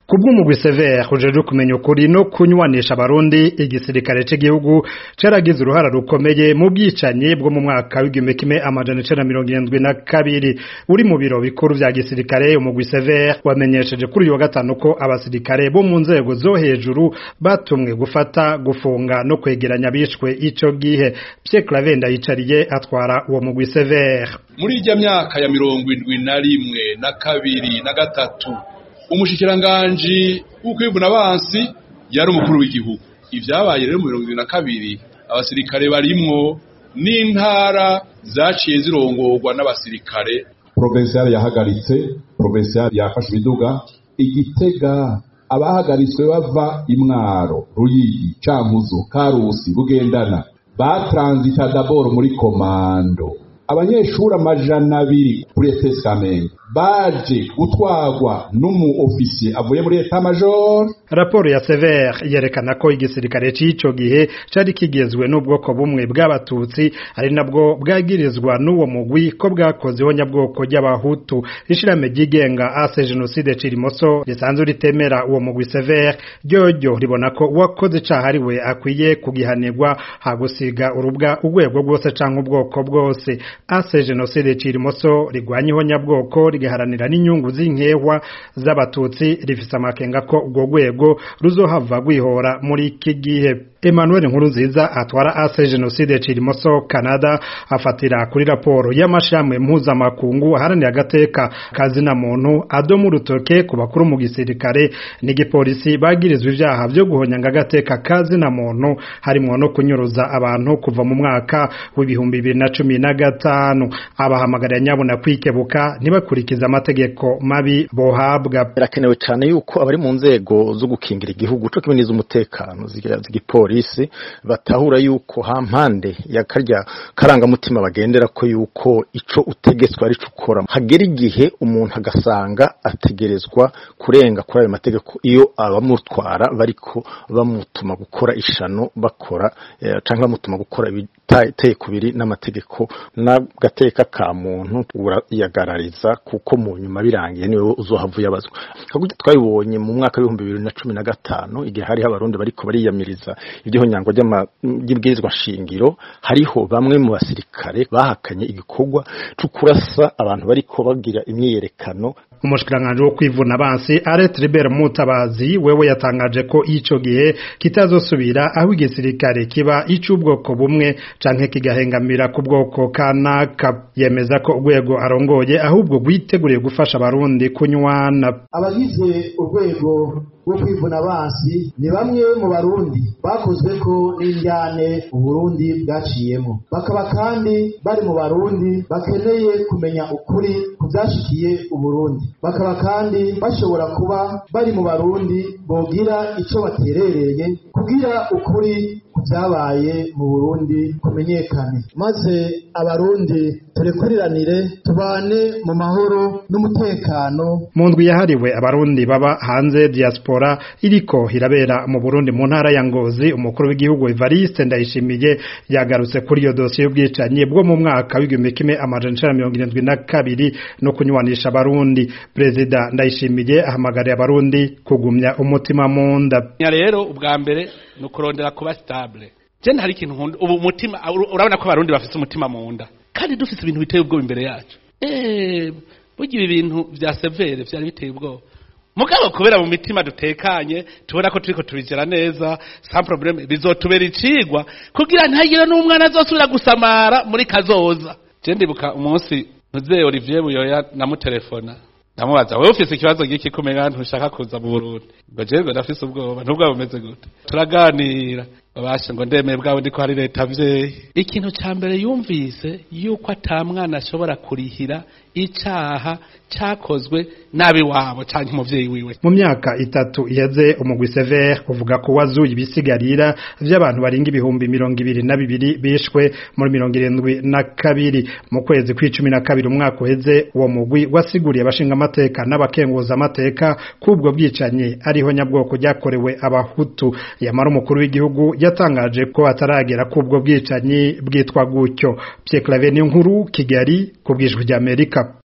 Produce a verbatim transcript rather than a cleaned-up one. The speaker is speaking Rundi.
Kubw'umugwi Sever ujeje kumenya ukuri no kunywanisha abarundi, igisirikare c'igihugu caragize uruhara rukomeye mu bwicanyi bwo mu mwaka w'igihumbi kimwe amajana icenda mirongo irindwi na kabiri. Uri mu biro bikuru vya gisirikare, umugwi Sever wamenyesheje kuri uyu wa gatanu ko abasirikare bo mu nzego zo hejuru batumwe gufata, gufunga no kwegeranya bishwe ico gihe. Pierre Claver Ndayicariye atwara uwo mugwi Sever. Muri ijya myaka ya mirongo indwi na rimwe na kabiri na gatatu umushikiranganji w'ukwivuna abansi yari umukuru w'igihugu. Ivyabaye rero mu mirongo indwi na kabiri abasirikare barimwo n'intara zaciye zirongorwa n'abasirikare. Provincial yahagaritse, provincial yafashe ibiduga. Igitega abahagaritswe bava Imwaro, Ruyigi, Cankuzo, Karusi, Bugendana batransita d'abord muri komando. Abanyeshuri amajana abiri kuri E T S Kamenge baje gutwagwa n'umu ofisiye avuye muri Etat Major. Raporo ya Sever yerekana ko igisirikare c'ico gihe cari kigezwe n'ubwoko bumwe bw'abatutsi, ari nabwo bwagirizwa n'uwo mugwi ko bwakozeho nyabwoko ry'abahutu. Ishirame ryigenga ase genocide Cirimoso risanzwe ritemera uwo mugwi Sever ryoryo ribona ko uwakoze icaha ari we akwiye kugihanirwa, hagusiga urubwa urwego rwose canke ubwoko bwose. Ase genocide Cirimoso rigwanyiho nyabwoko rigaharanira n'inyungu z'inkewa z'abatutsi, rifise amakenga ko ubwo rwego ruzohava gwihora muri iki gihe. Emmanuel Nkurunziza atwara ase genocide Cirimoso Canada afatira kuri raporo y'amashamwe mpuzamakungu aharanira agateka kazina muntu adomu urutoke ku bakuru mu gisirikare n'igipolisi bagirizwa ivyaha vyo guhonyanga agateka kazina muntu, harimwo no kunyuruza abantu kuva mu mwaka w'ibihumbi bibiri na cumi na gatanu. Abahamagarira nyabona kwikebuka ntibakurikiza amategeko mabi bohabwa. Birakenewe cyane yuko abari mu nzego zo gukingira igihugu cyo kimeniza umutekano z'igipolisi polisi batahura yuko hampande ya karya karanga mutima bagendera ko yuko ico utegetswe ari cukora. Hagera igihe umuntu agasanga ategerezwa kurenga kuri ayo mategeko iyo abamutwara bariko bamutuma gukora ishano bakora eh, canke bamutuma gukora ibiteye kubiri n'amategeko n'agateka ka muntu urayagarariza, kuko mu nyuma birangiye niwe uzohavuye abazwa. Kaguti twabibonye mu mwaka w'ibihumbi bibiri na cumi na gatanu igihe hari abarundi bariko bariyamiriza ibyo nyango ry'ibwirizwa shingiro, hariho bamwe mu basirikare bahakanye igikorwa cyo kurasa abantu bariko bagira imyerekano. Umushikiranganje wo kwivuna abansi Aret Libert Mutabazi wewe yatangaje ko ico gihe kitazosubira aho igisirikare kiba icubwoko bumwe canke kigahengamira ku bwoko kanaka. Yemeza ko urwego arongoye ahubwo gwiteguriye gufasha abarundi kunywana. Abagize urwego wo kwivuna abansi ni bamwe mu barundi bakozwe ko n'indyane uburundi bwaciyemo, bakaba kandi bari mu barundi bakeneye kumenya ukuri kuvyashikiye uburundi, bakaba kandi bashobora kuba bari mu barundi bogira ico baterereye kugira ukuri kuvyabaye mu Burundi kumenyekane, maze abarundi turekuriranire tubane mu mahoro n'umutekano. Mu ndwi yahariwe abarundi baba hanze diaspora iriko hirabera mu Burundi mu ntara ya Ngozi, umukuru w'igihugu Evariste Ndayishimiye yagarutse kuri iyo dosiye y'ubwicanyi bwo mu mwaka w'igihumbi kimwe amajana icenda mirongo irindwi na kabiri no kunywanisha abarundi. Perezida Ndayishimiye ahamagariye abarundi kugumya umutima mu nda. Rero ubwa mbere no kurondera kuba stable. Je ntari ikintu ubu umutima urabona ko abarundi bafite umutima mu nda, kandi dufite ibintu biteye ubwo imbere yacu. Eh bugira ibintu vya severe vyari biteye ubwo. Mugabo kubera mu mitima dutekanye tubona ko turiko tubigera neza sans problème, bizotubera icigwa kugira ntagira n'umwana azosubira gusamara muri kazoza. Je ndibuka umunsi Mzee Olivier Buyoya namutelefona ndamubaza, wewe ufise ikibazo giki kumenya ntushaka kuza mu Burundi? Ngo je ngo ndafise ubwoba. Ntubwo bumeze gute? Turaganira babasha ngo ndemeye bwawe ndiko hari leta vyeyi. Ikintu ca mbere yumvise yuko atamwana ashobora kurihira icaha cakozwe nabi wabo canke umuvyeyi wiwe. Mu myaka itatu iheze umugwi Sever uvuga ko wazuye ibisigarira vy'abantu baringa ibihumbi mirongo ibiri na bibiri bishwe muri mirongo irindwi na kabiri. Mu kwezi kw'icumi na kabiri umwaka uheze uwo mugwi wasiguriye abashinga amateka n'abakenguza amateka kubwo bwicanyi ariho nyabwoko ryakorewe abahutu. Yamara umukuru w'igihugu yatangaje ko ataragera kubwo bwicanyi bwitwa gutyo. Pierre Claver Nkuru, Kigali, kubwijwe ry'Amerika.